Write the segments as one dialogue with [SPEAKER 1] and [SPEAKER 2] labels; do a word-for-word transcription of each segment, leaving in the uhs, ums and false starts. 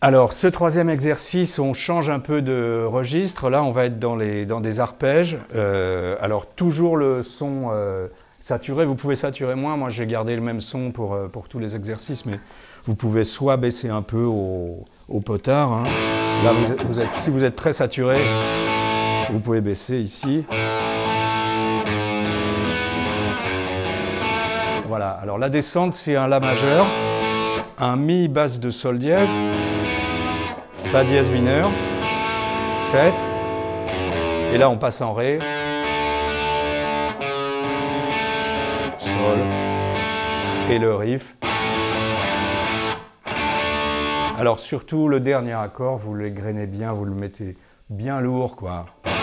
[SPEAKER 1] Alors, ce troisième exercice, on change un peu de registre. Là, on va être dans, les, dans des arpèges. Euh, alors, toujours le son euh, saturé. Vous pouvez saturer moins. Moi, j'ai gardé le même son pour, euh, pour tous les exercices, mais vous pouvez soit baisser un peu au, au potard. Hein. Là, vous êtes, vous êtes, si vous êtes très saturé, vous pouvez baisser ici. Voilà. Alors, la descente, c'est un La majeur, un Mi basse de Sol dièse, Fa dièse mineur, sept, et là on passe en Ré, Sol, et le riff. Alors surtout le dernier accord, vous l'égrainez bien, vous le mettez bien lourd, quoi.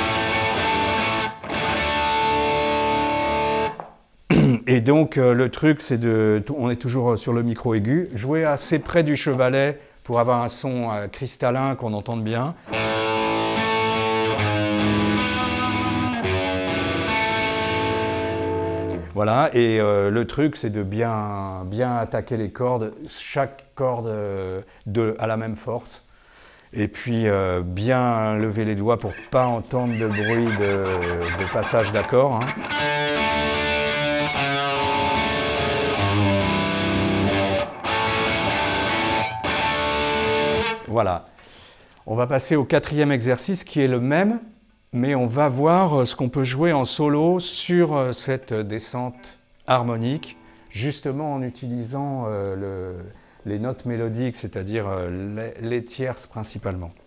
[SPEAKER 1] Et donc euh, le truc, c'est de, on est toujours sur le micro aigu, jouer assez près du chevalet pour avoir un son euh, cristallin qu'on entende bien. Voilà, et euh, le truc, c'est de bien, bien attaquer les cordes, chaque corde euh, de, à la même force. Et puis euh, bien lever les doigts pour ne pas entendre de bruit de, de passage d'accord. Hein. Voilà. On va passer au quatrième exercice qui est le même, mais on va voir ce qu'on peut jouer en solo sur cette descente harmonique, justement en utilisant euh, le, les notes mélodiques, c'est-à-dire euh, les, les tierces principalement.